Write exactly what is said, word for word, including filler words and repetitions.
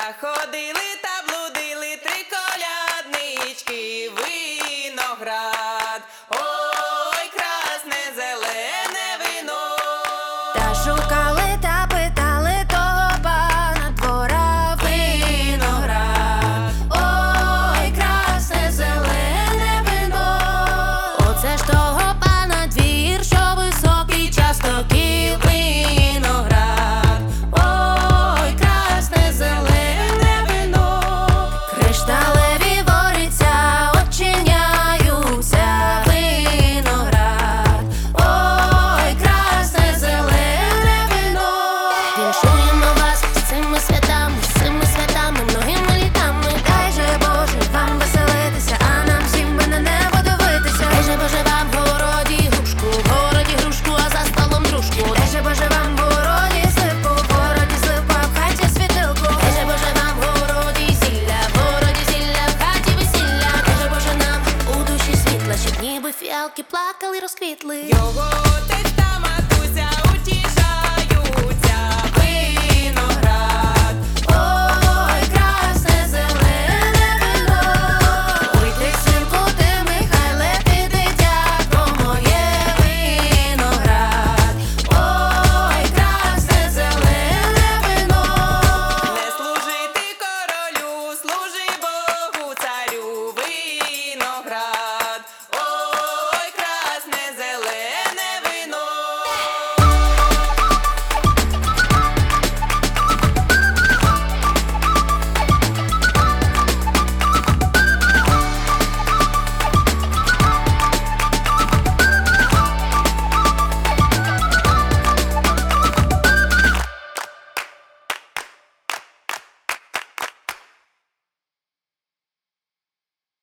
ходили та блудили три коляднички, виноград, ой, красне зелене вино. Та шукали та питали того пана двора, Виноград, ой, красне зелене вино. Оце ж того пана двір, що високий частокіл. виноград, ой, красне зелене вино. Кришталеві воріця очиняються. Виноград, ой, красне зелене вино. Віншуємо вас з цими святами, з цими святами, многими літами. Дай же Боже вам веселитися, а нам всім би на небо дивитися. Дай же Боже вам в городі грушку, в городі грушку, а за столом дружку. Дай же Боже вам в городі сливку, в городі сливку, а в хаті світилку. Дай же Боже вам в городі зілля, в городі зілля, в хаті весілля. Дай же Боже нам у душі світла, щоб ніби фіалки плакали, розквітли. Його